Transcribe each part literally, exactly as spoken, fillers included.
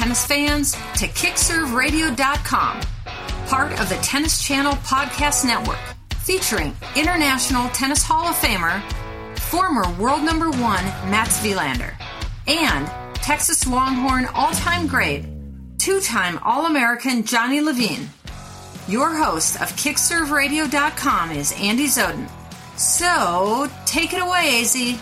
tennis fans to kick serve radio dot com, part of the Tennis Channel Podcast Network, featuring International Tennis Hall of Famer, former world number one Mats Wilander, and Texas Longhorn all-time great, two-time All-American Johnny Levine. Your host of kick serve radio dot com is Andy Zoden. So, take it away, A Z.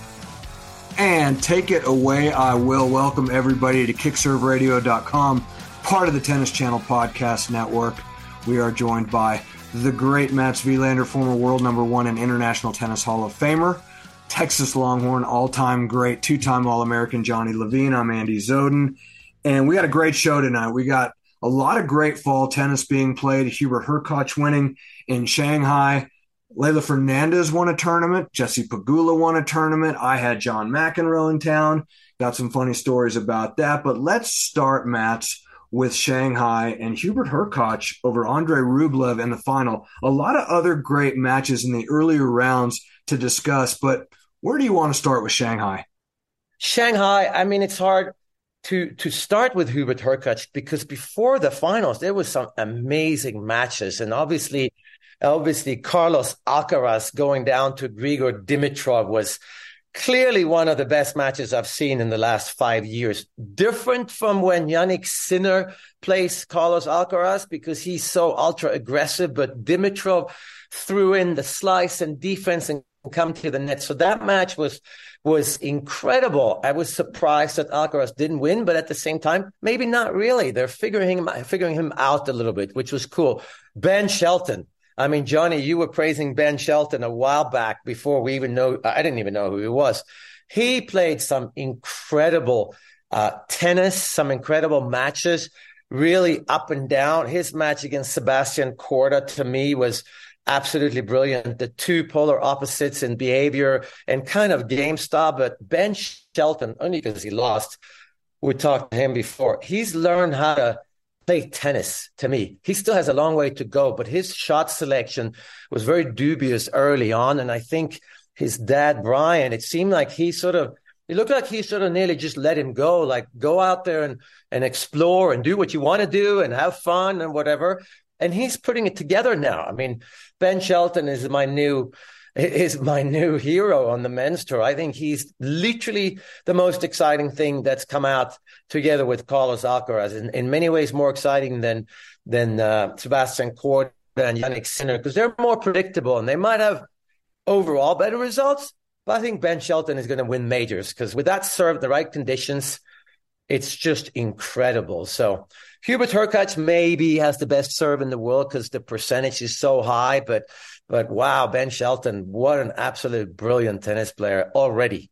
And take it away, I will. Welcome everybody to kick serve radio dot com, part of the Tennis Channel Podcast Network. We are joined by the great Mats Wilander, former world number one and International Tennis Hall of Famer, Texas Longhorn, all-time great, two-time All-American Johnny Levine. I'm Andy Zoden, and we got a great show tonight. We got a lot of great fall tennis being played. Hubert Hurkacz winning in Shanghai. Leylah Fernandez won a tournament. Jessie Pegula won a tournament. I had John McEnroe in town. Got some funny stories about that. But let's start, Mats, with Shanghai and Hubert Hurkacz over Andrei Rublev in the final. A lot of other great matches in the earlier rounds to discuss, but where do you want to start with Shanghai? Shanghai, I mean, it's hard to to start with Hubert Hurkacz because before the finals, there was some amazing matches. And obviously, obviously Carlos Alcaraz going down to Grigor Dimitrov was clearly one of the best matches I've seen in the last five years. Different from when Jannik Sinner plays Carlos Alcaraz because he's so ultra aggressive, but Dimitrov threw in the slice and defense and come to the net. So that match was was incredible. I was surprised that Alcaraz didn't win, but at the same time, maybe not really. They're figuring him, figuring him out a little bit, which was cool. Ben Shelton. I mean, Johnny, you were praising Ben Shelton a while back before we even know, I didn't even know who he was. He played some incredible uh, tennis, some incredible matches, really up and down. His match against Sebastian Korda to me was absolutely brilliant. The two polar opposites in behavior and kind of game style, but Ben Shelton, only because he lost, we talked to him before, he's learned how to play tennis to me. He still has a long way to go, but his shot selection was very dubious early on. And I think his dad, Brian, it seemed like he sort of, it looked like he sort of nearly just let him go, like go out there and, and explore and do what you want to do and have fun and whatever. And he's putting it together now. I mean, Ben Shelton is my new is my new hero on the men's tour. I think he's literally the most exciting thing that's come out together with Carlos Alcaraz. In, in many ways, more exciting than than uh, Sebastian Korda and Jannik Sinner because they're more predictable and they might have overall better results. But I think Ben Shelton is going to win majors because with that serve, the right conditions, it's just incredible. So Hubert Hurkacz maybe has the best serve in the world because the percentage is so high. But but wow, Ben Shelton, what an absolute brilliant tennis player already.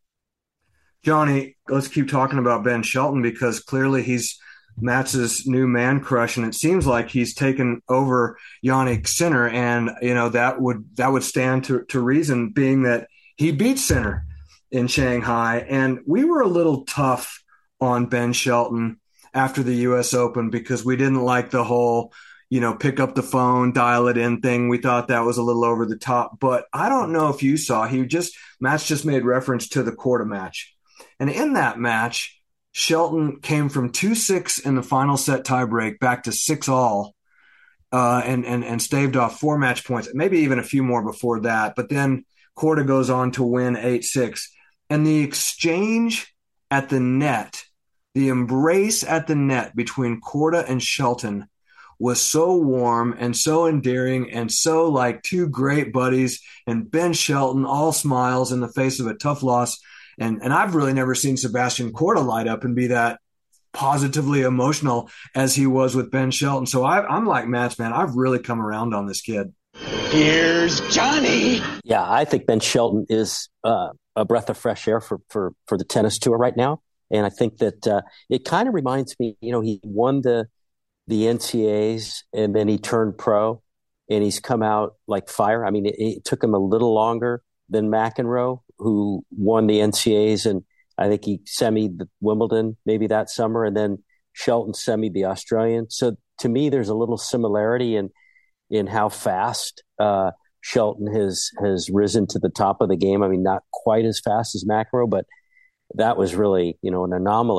Johnny, let's keep talking about Ben Shelton because clearly he's Mats's new man crush, and it seems like he's taken over Jannik Sinner, and you know that would that would stand to, to reason, being that he beat Sinner in Shanghai, and we were a little tough on Ben Shelton after the U S Open because we didn't like the whole, you know, pick up the phone, dial it in thing. We thought that was a little over the top, but I don't know if you saw, he just, Mats just made reference to the Korda match. And in that match, Shelton came from two six in the final set tiebreak back to six all uh, and, and, and staved off four match points, maybe even a few more before that. But then Korda goes on to win eight six. And the exchange at the net, the embrace at the net between Korda and Shelton was so warm and so endearing and so like two great buddies, and Ben Shelton all smiles in the face of a tough loss. And, and I've really never seen Sebastian Korda light up and be that positively emotional as he was with Ben Shelton. So I, I'm like Mats, man, I've really come around on this kid. Here's Johnny. Yeah, I think Ben Shelton is uh, a breath of fresh air for, for, for the tennis tour right now. And I think that uh, it kind of reminds me, you know, he won the the N C A As and then he turned pro and he's come out like fire. I mean, it, it took him a little longer than McEnroe, who won the N C A As, and I think he semied the Wimbledon maybe that summer, and then Shelton semied the Australian. So to me, there's a little similarity in in how fast uh, Shelton has has risen to the top of the game. I mean, not quite as fast as McEnroe, but that was really, you know, an anomaly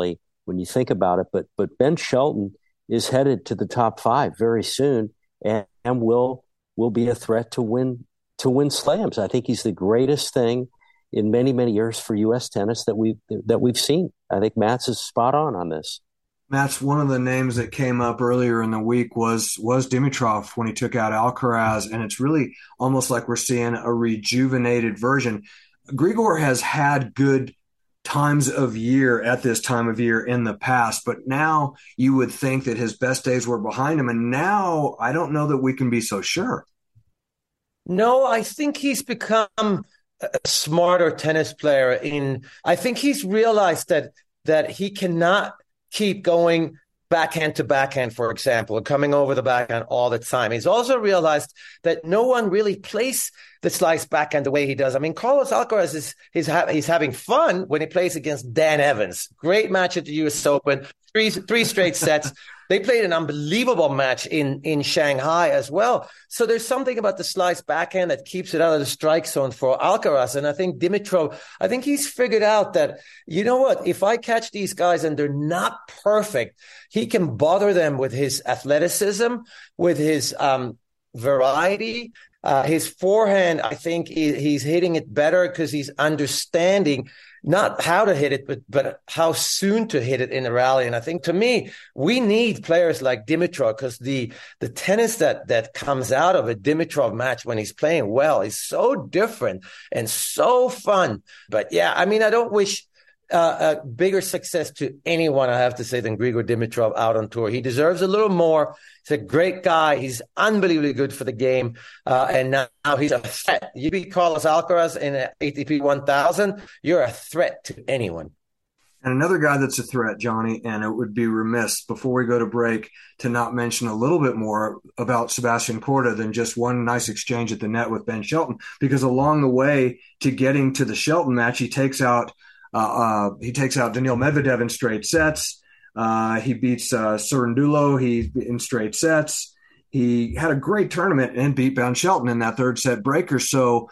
when you think about it. But but Ben Shelton is headed to the top five very soon, and, and will will be a threat to win to win slams. I think he's the greatest thing in many, many years for U S tennis that we've that we've seen. I think Matt's is spot on on this. Matt's one of the names that came up earlier in the week was was Dimitrov when he took out Alcaraz, and it's really almost like we're seeing a rejuvenated version. Grigor has had good times of year at this time of year in the past, but now you would think that his best days were behind him, and now I don't know that we can be so sure. No, I think he's become a smarter tennis player. In I think he's realized that that he cannot keep going backhand to backhand, for example, coming over the backhand all the time. He's also realized that no one really plays the slice backhand the way he does. I mean, Carlos Alcaraz is he's, ha- he's having fun when he plays against Dan Evans. Great match at the U S Open, three three straight sets. They played an unbelievable match in, in Shanghai as well. So there's something about the slice backhand that keeps it out of the strike zone for Alcaraz. And I think Dimitrov, I think he's figured out that, you know what, if I catch these guys and they're not perfect, he can bother them with his athleticism, with his um, variety. Uh, his forehand, I think he, he's hitting it better because he's understanding not how to hit it, but but how soon to hit it in a rally. And I think, to me, we need players like Dimitrov, because the the tennis that that comes out of a Dimitrov match when he's playing well is so different and so fun. But yeah, I mean, I don't wish uh, a bigger success to anyone, I have to say, than Grigor Dimitrov out on tour. He deserves a little more. He's a great guy. He's unbelievably good for the game. Uh, and now, now he's a threat. You beat Carlos Alcaraz in an A T P one thousand, you're a threat to anyone. And another guy that's a threat, Johnny, and it would be remiss before we go to break to not mention a little bit more about Sebastian Korda than just one nice exchange at the net with Ben Shelton, because along the way to getting to the Shelton match, he takes out uh, uh, he takes out Daniil Medvedev in straight sets. Uh, he beats uh, Cerundolo he in straight sets. He had a great tournament and beat Ben Shelton in that third set breaker. So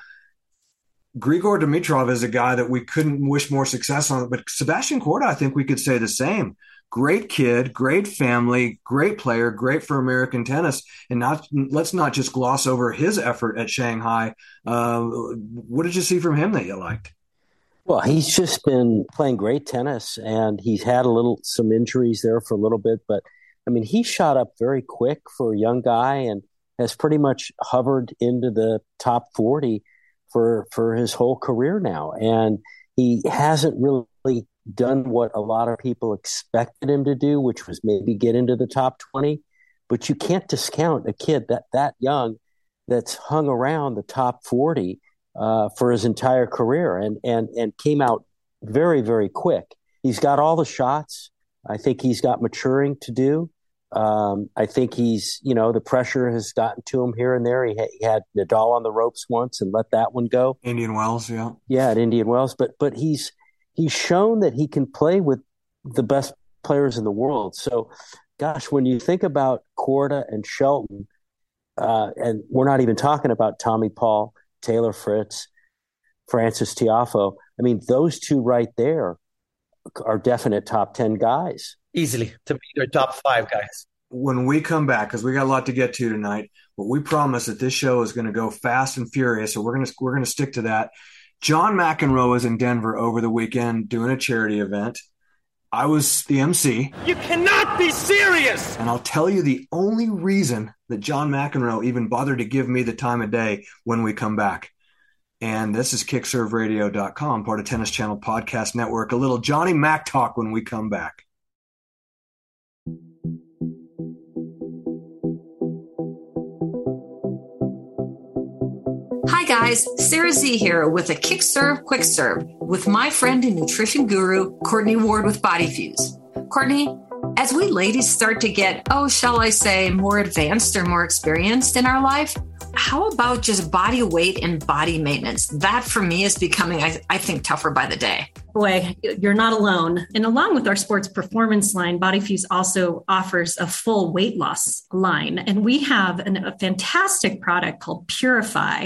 Grigor Dimitrov is a guy that we couldn't wish more success on. But Sebastian Korda, I think we could say the same. Great kid, great family, great player, great for American tennis. And not let's not just gloss over his effort at Shanghai. Uh, what did you see from him that you liked? Well, he's just been playing great tennis, and he's had a little some injuries there for a little bit. But, I mean, he shot up very quick for a young guy and has pretty much hovered into the top forty for for his whole career now. And he hasn't really done what a lot of people expected him to do, which was maybe get into the top twenty. But you can't discount a kid that, that young that's hung around the top forty Uh, for his entire career and, and, and came out very, very quick. He's got all the shots. I think he's got maturing to do. Um, I think he's, you know, the pressure has gotten to him here and there. He, ha- he had Nadal on the ropes once and let that one go. Indian Wells, yeah. Yeah, at Indian Wells. But, but he's, he's shown that he can play with the best players in the world. So, gosh, when you think about Korda and Shelton, uh, and we're not even talking about Tommy Paul, Taylor Fritz, Francis Tiafoe. I mean, those two right there are definite top ten guys. Easily to be their top five guys. When we come back, because we got a lot to get to tonight, but we promise that this show is going to go fast and furious, so we're going to we're going to stick to that. John McEnroe was in Denver over the weekend doing a charity event. I was the M C. You cannot be serious! And I'll tell you the only reason that John McEnroe even bothered to give me the time of day when we come back. And this is kick serve radio dot com, part of Tennis Channel Podcast Network. A little Johnny Mac talk when we come back. Hi guys, Sarah Z here with a Kick Serve Quick Serve with my friend and nutrition guru, Courtney Ward with Body Fuse. Courtney, as we ladies start to get, oh, shall I say, more advanced or more experienced in our life, how about just body weight and body maintenance? That for me is becoming, I, I think, tougher by the day. Boy, you're not alone. And along with our sports performance line, Body Fuse also offers a full weight loss line. And we have an, a fantastic product called Purify,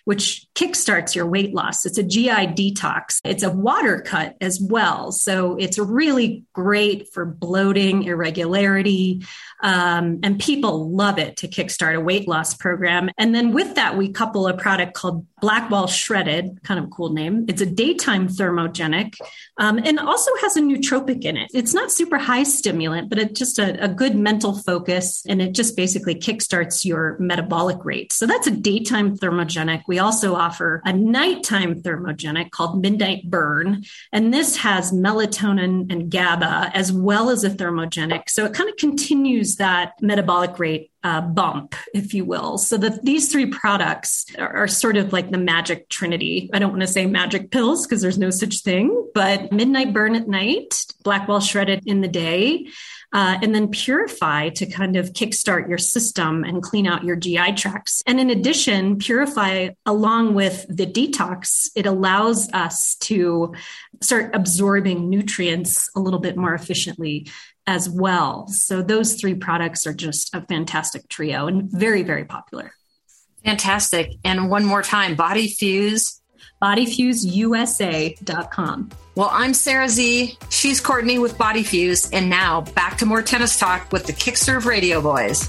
which kickstarts your weight loss. It's a G I detox. It's a water cut as well. So it's really great for bloating, irregularity, um, and people love it to kickstart a weight loss program. And then with that, we couple a product called Blackwall Shredded, kind of a cool name. It's a daytime thermogenic, um, and also has a nootropic in it. It's not super high stimulant, but it's just a, a good mental focus, and it just basically kickstarts your metabolic rate. So that's a daytime thermogenic. We also offer a nighttime thermogenic called Midnight Burn, and this has melatonin and GABA as well as a thermogenic. So it kind of continues that metabolic rate Uh, bump, if you will. So that these three products are, are sort of like the magic trinity. I don't want to say magic pills because there's no such thing, but Midnight Burn at night, Blackwall Shredded in the day, uh, and then Purify to kind of kickstart your system and clean out your G I tracts. And in addition, Purify, along with the detox, it allows us to start absorbing nutrients a little bit more efficiently as well. So those three products are just a fantastic trio and very, very popular. Fantastic. And one more time, Body Fuse. body fuse U S A dot com. Well, I'm Sarah Z. She's Courtney with Body Fuse. And now back to more tennis talk with the Kickserve Radio Boys.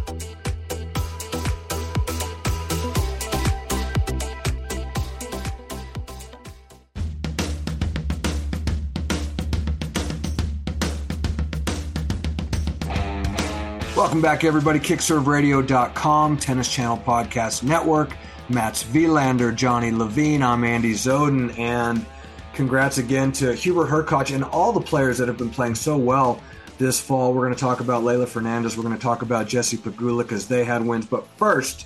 Welcome back, everybody. Kickserve Radio dot com, Tennis Channel Podcast Network. Mats Wilander, Johnny Levine. I'm Andy Zoden, and congrats again to Hubert Hurkacz and all the players that have been playing so well this fall. We're going to talk about Leylah Fernandez. We're going to talk about Jessie Pegula because they had wins. But first,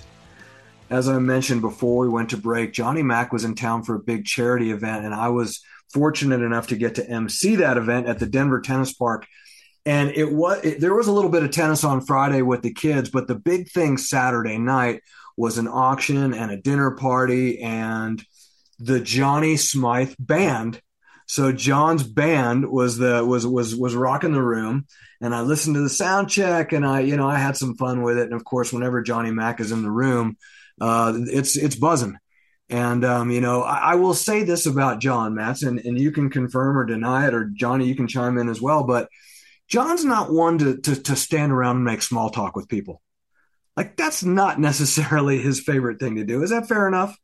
as I mentioned before we went to break, Johnny Mac was in town for a big charity event, and I was fortunate enough to get to emcee that event at the Denver Tennis Park. And it was it, there was a little bit of tennis on Friday with the kids, but the big thing Saturday night was an auction and a dinner party and the Johnny Smythe band. So John's band was the was was was rocking the room, and I listened to the sound check, and I you know I had some fun with it. And of course, whenever Johnny Mac is in the room, uh, it's it's buzzing. And um, you know, I, I will say this about John, Mats, and and you can confirm or deny it, or Johnny, you can chime in as well, but John's not one to, to to stand around and make small talk with people. Like, that's not necessarily his favorite thing to do. Is that fair enough?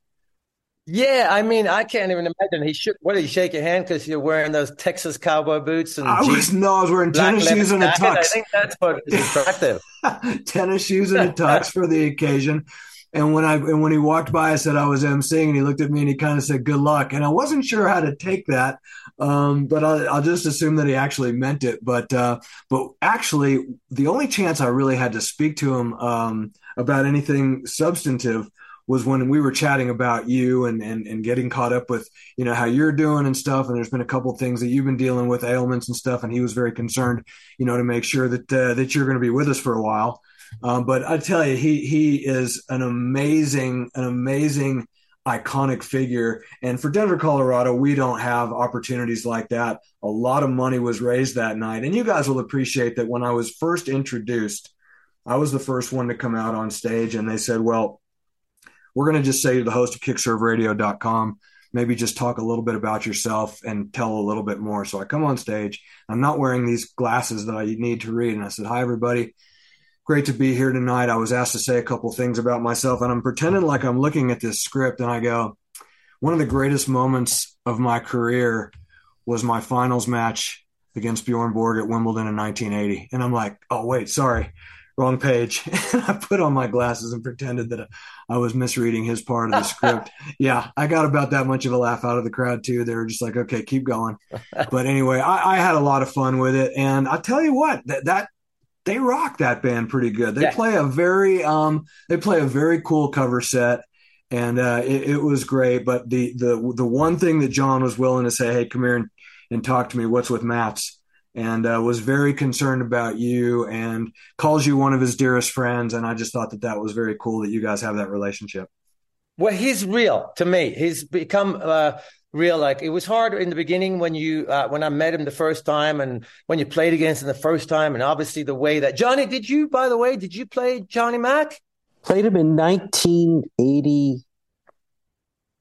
Yeah, I mean, I can't even imagine. He shook. What did he shake your hand because you're wearing those Texas cowboy boots? And I was no, I was wearing tennis shoes and a tux. I think that's what is attractive. Tennis shoes and a tux for the occasion. And when I and when he walked by, I said I was emceeing, and he looked at me and he kind of said, "Good luck." And I wasn't sure how to take that, um, but I'll, I'll just assume that he actually meant it. But uh, but actually, the only chance I really had to speak to him um, about anything substantive was when we were chatting about you and, and and getting caught up with, you know, how you're doing and stuff. And there's been a couple of things that you've been dealing with, ailments and stuff. And he was very concerned, you know, to make sure that uh, that you're going to be with us for a while. Um, but I tell you, he he is an amazing, an amazing, iconic figure. And for Denver, Colorado, we don't have opportunities like that. A lot of money was raised that night. And you guys will appreciate that when I was first introduced, I was the first one to come out on stage. And they said, well, we're going to just say you're the host of Kickserve Radio dot com. Maybe just talk a little bit about yourself and tell a little bit more. So I come on stage. I'm not wearing these glasses that I need to read. And I said, hi, everybody. Great to be here tonight. I was asked to say a couple things about myself, and I'm pretending like I'm looking at this script, and I go, one of the greatest moments of my career was my finals match against Bjorn Borg at Wimbledon in nineteen eighty. And I'm like, oh, wait, sorry, wrong page. And I put on my glasses and pretended that I was misreading his part of the script. Yeah, I got about that much of a laugh out of the crowd, too. They were just like, okay, keep going. But anyway, I, I had a lot of fun with it. And I'll tell you what, that, that they rock that band pretty good. They yeah. play a very, um, they play a very cool cover set, and uh, it, it was great. But the the the one thing that John was willing to say, hey, come here and, and talk to me. What's with Mats? And uh, was very concerned about you and calls you one of his dearest friends. And I just thought that that was very cool that you guys have that relationship. Well, he's real to me. He's become uh, real. Like, it was hard in the beginning when you uh, when I met him the first time, and when you played against him the first time, and obviously the way that Johnny. Did you, by the way, did you play Johnny Mac? Played him in nineteen eighty.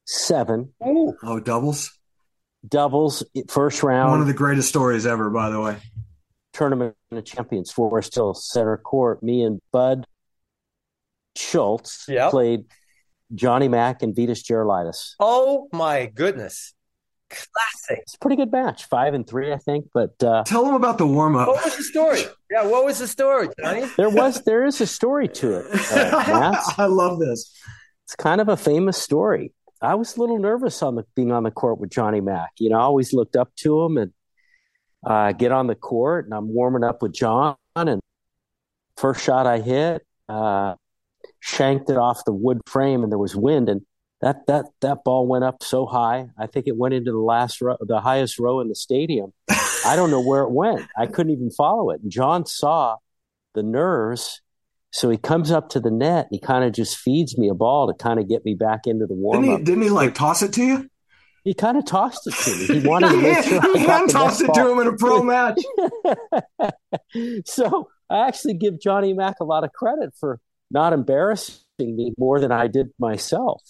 seven. Ooh. Oh, doubles? Doubles, first round. One of the greatest stories ever, by the way. Tournament of Champions for still center court. Me and Bud Schultz yep. played Johnny Mack and Vitas Gerulaitis. Oh, my goodness. Classic. It's a pretty good match. Five and three, I think. But uh, tell them about the warm-up. What was the story? Yeah, what was the story, Johnny? There was, there is a story to it, uh, Matt. I love this. It's kind of a famous story. I was a little nervous on the being on the court with Johnny Mack. You know, I always looked up to him and uh, get on the court, and I'm warming up with John. And first shot I hit, uh, shanked it off the wood frame, and there was wind, and that that that ball went up so high. I think it went into the last row, the highest row in the stadium. I don't know where it went. I couldn't even follow it. And John saw the nerves. So he comes up to the net and he kind of just feeds me a ball to kind of get me back into the warm-up. Didn't he, didn't he like toss it to you? He kind of tossed it to me. He wanted to make sure he I tossed it ball. to him in a pro match. So I actually give Johnny Mack a lot of credit for not embarrassing me more than I did myself.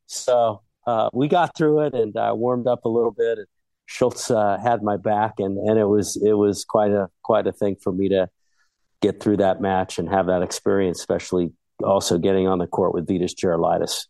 So uh, we got through it and I uh, warmed up a little bit. And Schultz uh, had my back, and, and it was it was quite a quite a thing for me to get through that match and have that experience, especially also getting on the court with Vitas Gerulaitis.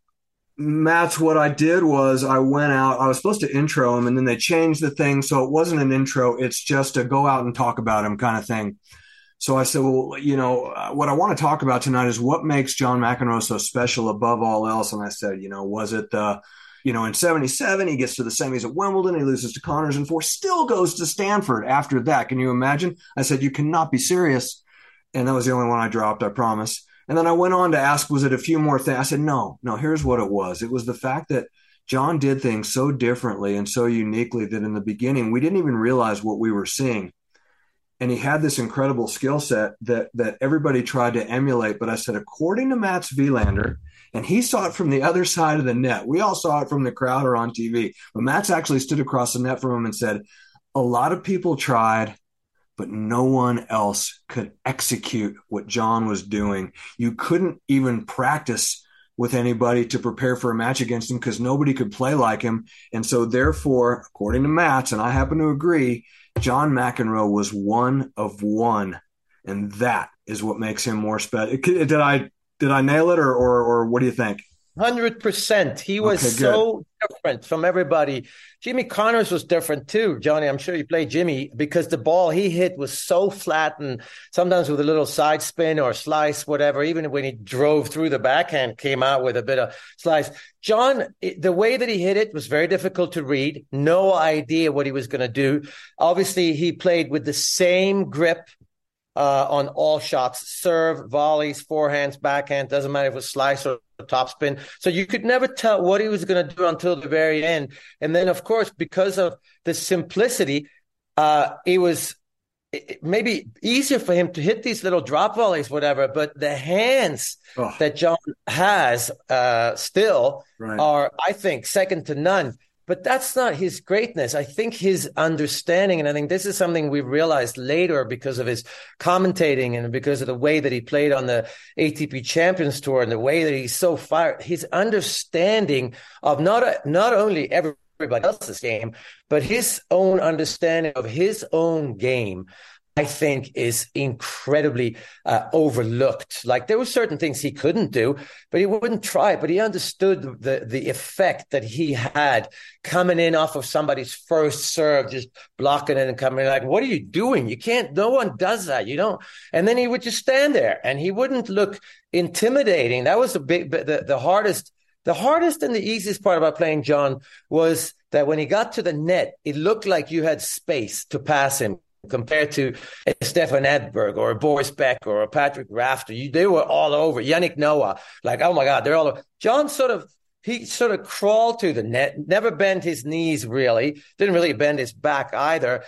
Matt, what I did was I went out, I was supposed to intro him, and then they changed the thing. So it wasn't an intro. It's just a go out and talk about him kind of thing. So I said, well, you know, uh, what I want to talk about tonight is what makes John McEnroe so special above all else. And I said, you know, was it the, you know, in seventy-seven, he gets to the semis at Wimbledon, he loses to Connors in four, still goes to Stanford after that. Can you imagine? I said, you cannot be serious. And that was the only one I dropped, I promise. And then I went on to ask, was it a few more things? I said, no, no, here's what it was. It was the fact that John did things so differently and so uniquely that in the beginning, we didn't even realize what we were seeing. And he had this incredible skill set that that everybody tried to emulate. But I said, according to Mats Wilander, and he saw it from the other side of the net. We all saw it from the crowd or on T V. But Mats actually stood across the net from him and said, a lot of people tried, but no one else could execute what John was doing. You couldn't even practice with anybody to prepare for a match against him because nobody could play like him. And so therefore, according to Mats, and I happen to agree, John McEnroe was one of one. And that is what makes him more special. Did I did I nail it or or, or what do you think? one hundred percent. He was okay, so different from everybody. Jimmy Connors was different too. Johnny, I'm sure you played Jimmy because the ball he hit was so flat and sometimes with a little side spin or slice, whatever. Even when he drove through the backhand, came out with a bit of slice. John, the way that he hit it was very difficult to read. No idea what he was going to do. Obviously, he played with the same grip uh, on all shots, serve, volleys, forehands, backhand. Doesn't matter if it was slice or topspin. So you could never tell what he was going to do until the very end. And then, of course, because of the simplicity, uh, it was it, maybe easier for him to hit these little drop volleys, whatever. But the hands oh. that John has uh, still right. are, I think, second to none. But that's not his greatness. I think his understanding, and I think this is something we realized later because of his commentating and because of the way that he played on the A T P Champions Tour and the way that he's so fired, his understanding of not, a, not only everybody else's game, but his own understanding of his own game, I think is incredibly uh, overlooked. Like there were certain things he couldn't do, but he wouldn't try. But he understood the the effect that he had coming in off of somebody's first serve, just blocking it and coming in like, what are you doing? You can't, no one does that. You don't. And then he would just stand there and he wouldn't look intimidating. That was the big, the, the hardest, the hardest and the easiest part about playing John was that when he got to the net, it looked like you had space to pass him. Compared to a Stefan Edberg or a Boris Beck or a Patrick Rafter, you, they were all over. Yannick Noah, like, oh my God, they're all over. John sort of, he sort of crawled to the net, never bent his knees really, didn't really bend his back either.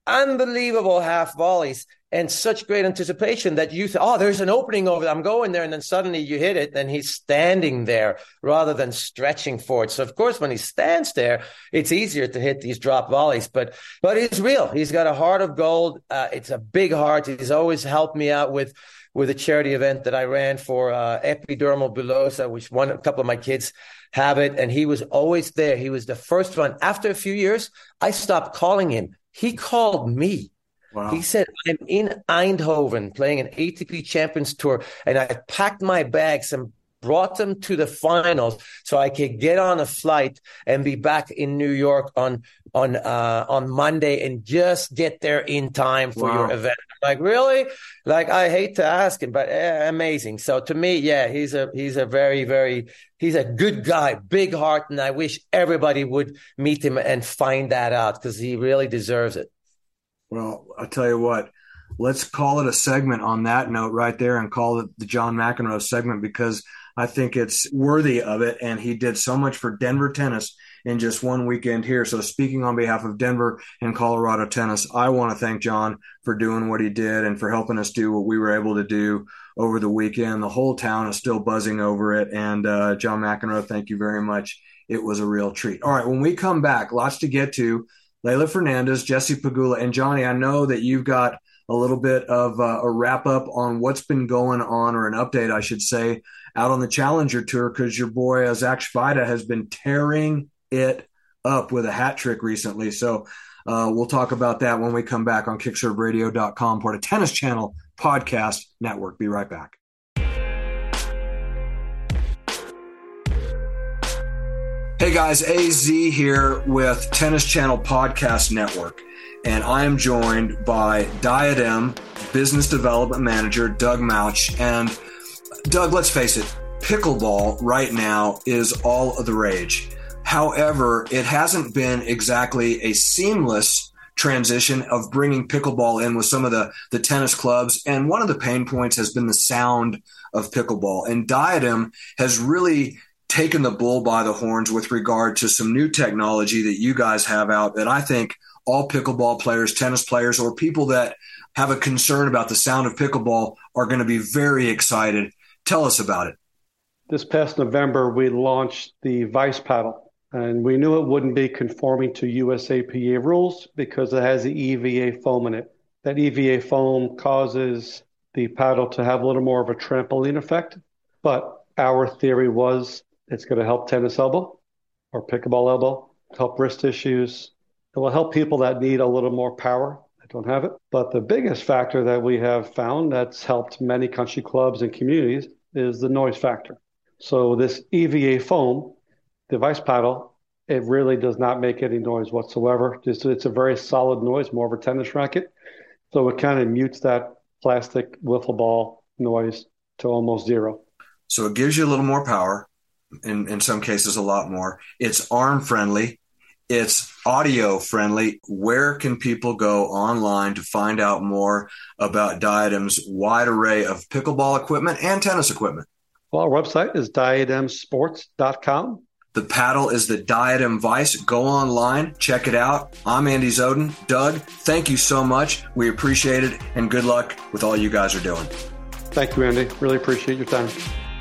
unbelievable half volleys and such great anticipation that you say, oh, there's an opening over there. I'm going there. And then suddenly you hit it and he's standing there rather than stretching for it. So, of course, when he stands there, it's easier to hit these drop volleys. But but he's real. He's got a heart of gold. Uh, it's a big heart. He's always helped me out with with a charity event that I ran for uh, epidermal bullosa, which one a couple of my kids have it. And he was always there. He was the first one. After a few years, I stopped calling him. He called me. Wow. He said, I'm in Eindhoven playing an A T P Champions Tour, and I packed my bags and brought them to the finals so I could get on a flight and be back in New York on on uh, on Monday and just get there in time for wow. your event. I'm like, really? Like, I hate to ask him, but eh, amazing. So to me, yeah, he's a he's a very, very he's a good guy, big heart, and I wish everybody would meet him and find that out because he really deserves it. Well, I'll tell you what, let's call it a segment on that note right there and call it the John McEnroe segment because I think it's worthy of it. And he did so much for Denver tennis in just one weekend here. So speaking on behalf of Denver and Colorado tennis, I want to thank John for doing what he did and for helping us do what we were able to do over the weekend. The whole town is still buzzing over it. And uh, John McEnroe, thank you very much. It was a real treat. All right, when we come back, lots to get to. Leylah Fernandez, Jessie Pegula, and Johnny, I know that you've got a little bit of uh, a wrap-up on what's been going on, or an update, I should say, out on the Challenger Tour, because your boy, uh, Zach Svajda, has been tearing it up with a hat trick recently. So uh, we'll talk about that when we come back on kick serve radio dot com, part of Tennis Channel Podcast Network. Be right back. Hey guys, A Z here with Tennis Channel Podcast Network, and I am joined by Diadem Business Development Manager Doug Mauch. And Doug, let's face it, pickleball right now is all of the rage. However, it hasn't been exactly a seamless transition of bringing pickleball in with some of the, the tennis clubs, and one of the pain points has been the sound of pickleball. And Diadem has really taken the bull by the horns with regard to some new technology that you guys have out that I think all pickleball players, tennis players, or people that have a concern about the sound of pickleball are going to be very excited. Tell us about it. This past November, we launched the Vice Paddle, and we knew it wouldn't be conforming to U S A P A rules because it has the E V A foam in it. That E V A foam causes the paddle to have a little more of a trampoline effect, but our theory was it's going to help tennis elbow or pickleball elbow, help wrist issues. It will help people that need a little more power. I don't have it. But the biggest factor that we have found that's helped many country clubs and communities is the noise factor. So this E V A foam, the Vice Paddle, it really does not make any noise whatsoever. Just, it's a very solid noise, more of a tennis racket. So it kind of mutes that plastic wiffle ball noise to almost zero. So it gives you a little more power. In, in some cases, a lot more. It's arm friendly. It's audio friendly. Where can people go online to find out more about Diadem's wide array of pickleball equipment and tennis equipment? Well, our website is diadem sports dot com. The paddle is the Diadem Vice. Go online, check it out. I'm Andy Zoden. Doug, thank you so much. We appreciate it, and good luck with all you guys are doing. Thank you, Andy. Really appreciate your time.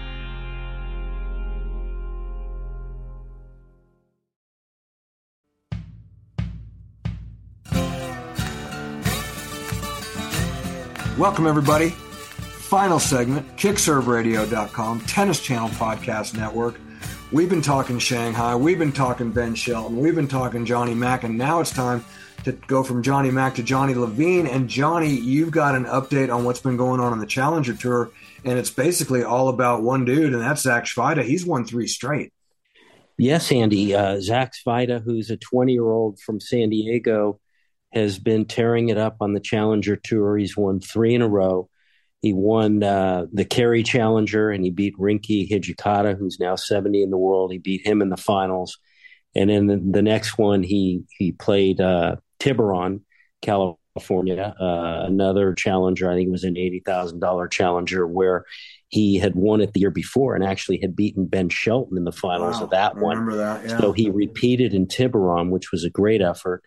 Welcome, everybody. Final segment, kick serve radio dot com, Tennis Channel Podcast Network. We've been talking Shanghai. We've been talking Ben Shelton. We've been talking Johnny Mac. And now it's time to go from Johnny Mac to Johnny Levine. And Johnny, you've got an update on what's been going on on the Challenger Tour. And it's basically all about one dude, and that's Zach Svajda. He's won three straight. Yes, Andy. Uh, Zach Svajda, who's a twenty-year-old from San Diego, has been tearing it up on the Challenger Tour. He's won three in a row. He won uh, the Kerry Challenger, and he beat Rinky Hijikata, who's now seventy in the world. He beat him in the finals. And then the, the next one, he he played uh, Tiburon, California, uh, another challenger. I think it was an eighty thousand dollars challenger where he had won it the year before and actually had beaten Ben Shelton in the finals wow, of that I one. Remember that, yeah. So he repeated in Tiburon, which was a great effort.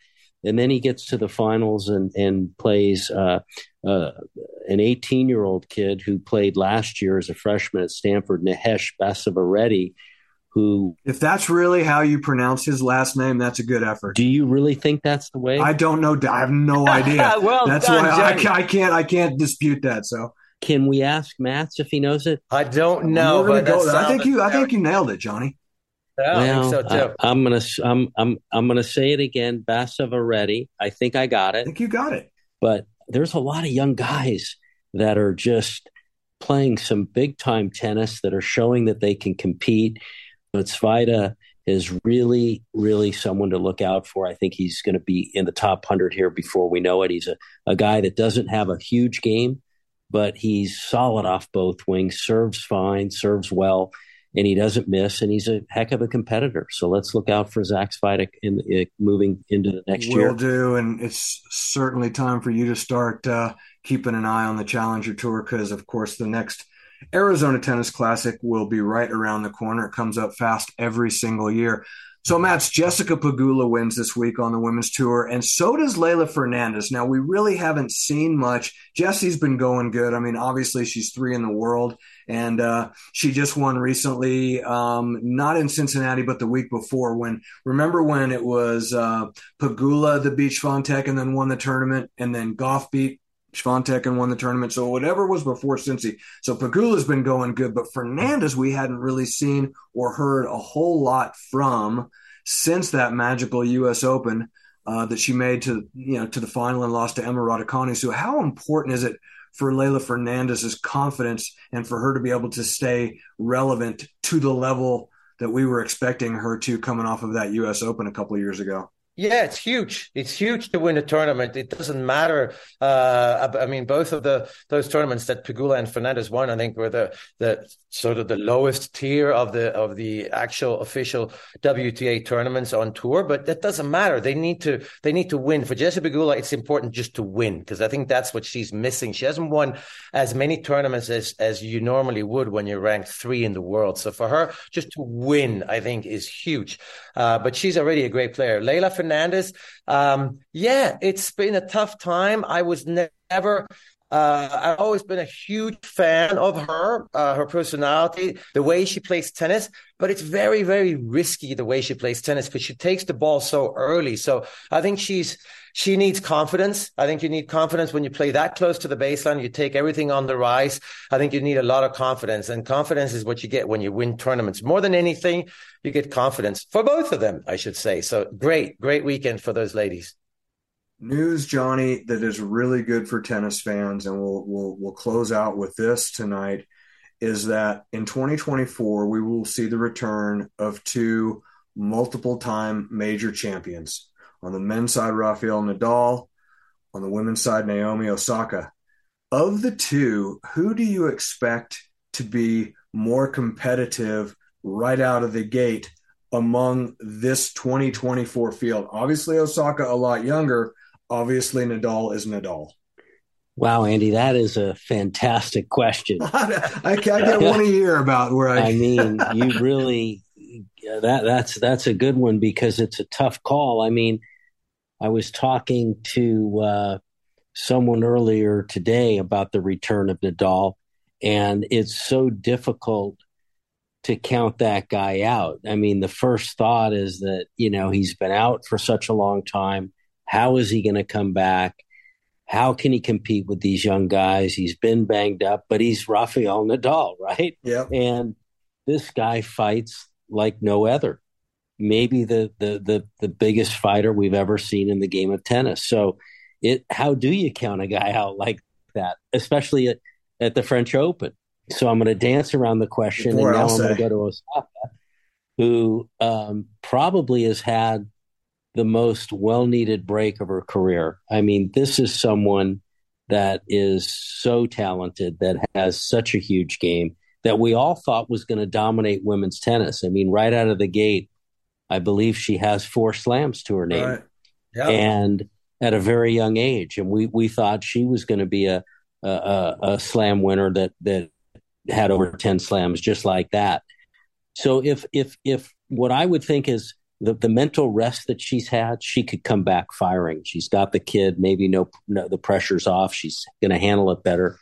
And then he gets to the finals and, and plays uh, uh, an eighteen-year-old kid who played last year as a freshman at Stanford, Mahesh Basavaredi, who... If that's really how you pronounce his last name, that's a good effort. Do you really think that's the way? I don't know. I have no idea. well that's done, why I, I can't I can't dispute that. So can we ask Mats if he knows it? I don't know. We're But go, I think you I think you nailed it, Johnny. Yeah, well, I think so too. I, I'm gonna I'm I'm I'm gonna say it again. Basavaredi. I think I got it. I think you got it. But there's a lot of young guys that are just playing some big time tennis that are showing that they can compete. But Svajda is really, really someone to look out for. I think he's going to be in the top one hundred here before we know it. He's a, a guy that doesn't have a huge game, but he's solid off both wings, serves fine, serves well, and he doesn't miss, and he's a heck of a competitor. So let's look out for Zach Svajda in, in moving into the next Will year. Will do, and it's certainly time for you to start uh, keeping an eye on the Challenger Tour because, of course, the next Arizona Tennis Classic will be right around the corner. It comes up fast every single year. So, Mats, Jessica Pegula wins this week on the Women's Tour, and so does Leylah Fernandez. Now, we really haven't seen much. Jessie's been going good. I mean, obviously, she's three in the world, and uh, she just won recently, um, not in Cincinnati, but the week before. When remember when it was uh, Pegula that beat Swiatek and then won the tournament, and then Goff beat Swiatek and won the tournament. So whatever was before Cincy. So Pegula's been going good, but Fernandez we hadn't really seen or heard a whole lot from since that magical U S Open uh, that she made to you know to the final and lost to Emma Raducanu. So how important is it for Leylah Fernandez's confidence and for her to be able to stay relevant to the level that we were expecting her to coming off of that U S Open a couple of years ago? Yeah, it's huge. It's huge to win a tournament. It doesn't matter. Uh, I mean, both of the those tournaments that Pegula and Fernandez won, I think, were the the sort of the lowest tier of the of the actual official W T A tournaments on tour. But that doesn't matter. They need to they need to win. For Jessica Pegula, it's important just to win because I think that's what she's missing. She hasn't won as many tournaments as as you normally would when you're ranked three in the world. So for her, just to win, I think, is huge. Uh, but she's already a great player. Leylah Fernandez, um, yeah, it's been a tough time. I was ne- never, uh, I've always been a huge fan of her, uh, her personality, the way she plays tennis, but it's very, very risky the way she plays tennis because she takes the ball so early. So I think she's, she needs confidence. I think you need confidence when you play that close to the baseline. You take everything on the rise. I think you need a lot of confidence, and confidence is what you get when you win tournaments. More than anything, you get confidence for both of them, I should say. So great, great weekend for those ladies. News, Johnny, that is really good for tennis fans, and we'll we'll we'll close out with this tonight, is that in twenty twenty-four we will see the return of two multiple-time major champions. On the men's side, Rafael Nadal. On the women's side, Naomi Osaka. Of the two, who do you expect to be more competitive right out of the gate among this twenty twenty-four field? Obviously, Osaka a lot younger. Obviously, Nadal is Nadal. Wow, Andy, that is a fantastic question. I, I get one a year about where I. I mean, you really that that's that's a good one because it's a tough call. I mean, I was talking to uh, someone earlier today about the return of Nadal, and it's so difficult to count that guy out. I mean, the first thought is that, you know, he's been out for such a long time. How is he going to come back? How can he compete with these young guys? He's been banged up, but he's Rafael Nadal, right? Yeah. And this guy fights like no other. Maybe the, the the the biggest fighter we've ever seen in the game of tennis. So it how do you count a guy out like that, especially at, at the French Open? So I'm going to dance around the question, Before and now I'll I'm going to say. go to Osaka, who um, probably has had the most well-needed break of her career. I mean, this is someone that is so talented, that has such a huge game, that we all thought was going to dominate women's tennis. I mean, right out of the gate, I believe she has four slams to her name, Right. Yeah. and at a very young age. And we we thought she was going to be a, a a slam winner that that had over ten slams just like that. So if if if what I would think is the, the mental rest that she's had, she could come back firing. She's got the kid, maybe no, no the pressure's off. She's going to handle it better.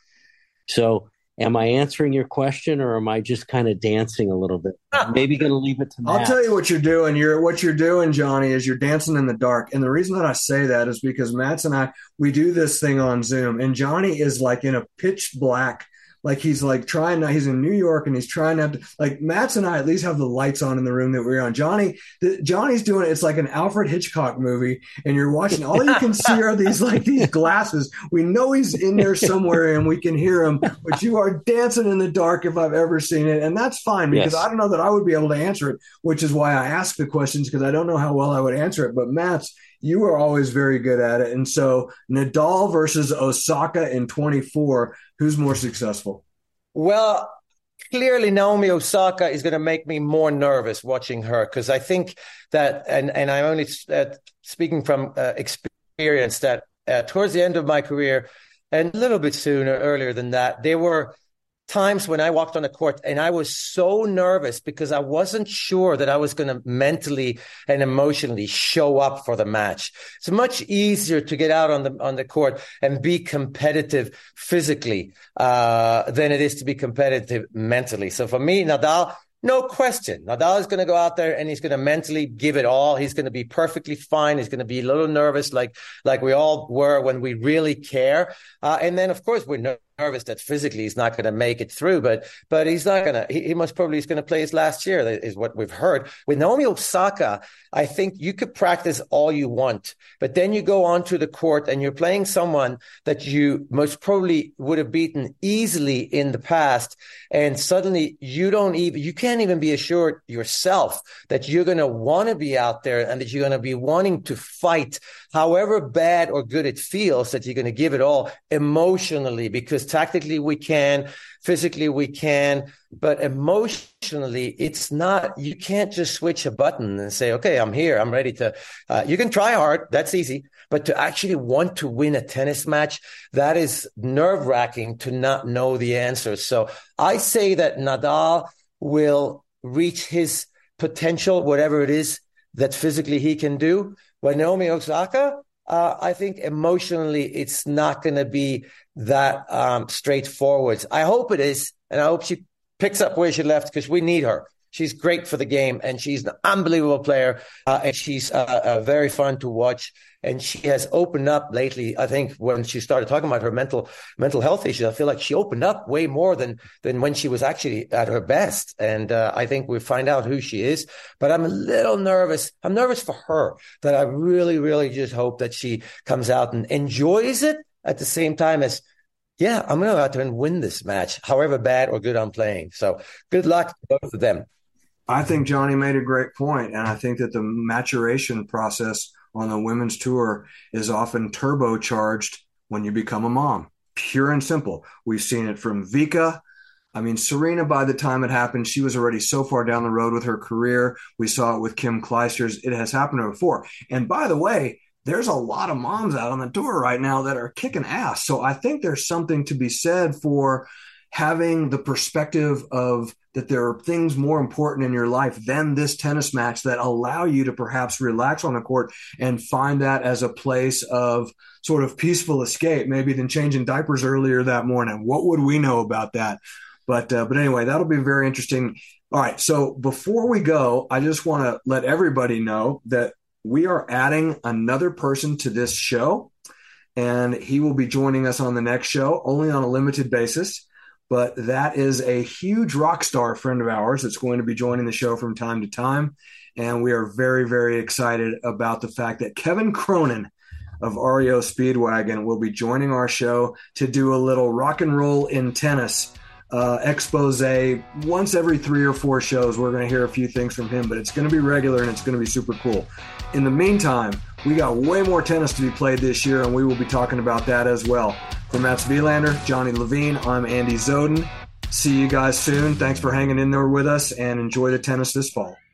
So am I answering your question, or am I just kind of dancing a little bit? Maybe going to leave it to Matt. I'll tell you what you're doing. You're what you're doing, Johnny, is you're dancing in the dark. And the reason that I say that is because Matt's and I, we do this thing on Zoom, and Johnny is like in a pitch black, like he's like trying not, he's in New York and he's trying not to, like Matt's and I at least have the lights on in the room that we're on. Johnny, the, Johnny's doing, it's like an Alfred Hitchcock movie, and you're watching, all you can see are these, like these glasses. We know he's in there somewhere and we can hear him, but you are dancing in the dark if I've ever seen it. And that's fine, because yes. I don't know that I would be able to answer it, which is why I ask the questions, because I don't know how well I would answer it. But Matt's, you are always very good at it. And so Nadal versus Osaka in twenty-four, who's more successful? Well, clearly Naomi Osaka is going to make me more nervous watching her, because I think that, and, and I'm only uh, speaking from uh, experience, that uh, towards the end of my career, and a little bit sooner, earlier than that, there were times when I walked on the court and I was so nervous because I wasn't sure that I was going to mentally and emotionally show up for the match. It's much easier to get out on the on the court and be competitive physically uh, than it is to be competitive mentally. So for me, Nadal, no question. Nadal is going to go out there and he's going to mentally give it all. He's going to be perfectly fine. He's going to be a little nervous, like like we all were when we really care. Uh, and then, of course, we're nervous. nervous that physically he's not going to make it through, but but he's not going to, he, he most probably is going to play his last year, is what we've heard. With Naomi Osaka, I think you could practice all you want, but then you go onto the court and you're playing someone that you most probably would have beaten easily in the past, and suddenly you don't even, you can't even be assured yourself that you're going to want to be out there and that you're going to be wanting to fight, however bad or good it feels, that you're going to give it all emotionally, because tactically we can, physically we can, but emotionally it's not. You can't just switch a button and say, okay, I'm here, I'm ready to, uh, you can try hard, that's easy, but to actually want to win a tennis match, that is nerve-wracking to not know the answers. So I say that Nadal will reach his potential, whatever it is that physically he can do. When Naomi Osaka, Uh, I think emotionally it's not going to be that um, straightforward. I hope it is, and I hope she picks up where she left, because we need her. She's great for the game, and she's an unbelievable player, uh, and she's uh, uh, very fun to watch. And she has opened up lately. I think when she started talking about her mental mental health issues, I feel like she opened up way more than than when she was actually at her best. And uh, I think we find out who she is. But I'm a little nervous. I'm nervous for her, that I really, really just hope that she comes out and enjoys it at the same time as, yeah, I'm going to go out there and win this match, however bad or good I'm playing. So good luck to both of them. I think Johnny made a great point, and I think that the maturation process on the women's tour is often turbocharged when you become a mom. Pure and simple. We've seen it from Vika. I mean, Serena, by the time it happened, she was already so far down the road with her career. We saw it with Kim Clijsters. It has happened before. And by the way, there's a lot of moms out on the tour right now that are kicking ass. So I think there's something to be said for having the perspective of that there are things more important in your life than this tennis match that allow you to perhaps relax on the court and find that as a place of sort of peaceful escape, maybe than changing diapers earlier that morning. What would we know about that? But uh, but anyway, that'll be very interesting. All right, so before we go, I just want to let everybody know that we are adding another person to this show, and he will be joining us on the next show, only on a limited basis. But that is a huge rock star friend of ours that's going to be joining the show from time to time. And we are very, very excited about the fact that Kevin Cronin of R E O Speedwagon will be joining our show to do a little rock and roll in tennis uh, expose. Once every three or four shows, we're going to hear a few things from him, but it's going to be regular and it's going to be super cool. In the meantime, we got way more tennis to be played this year, and we will be talking about that as well. For Mats Wilander, Johnny Levine, I'm Andy Zoden. See you guys soon. Thanks for hanging in there with us, and enjoy the tennis this fall.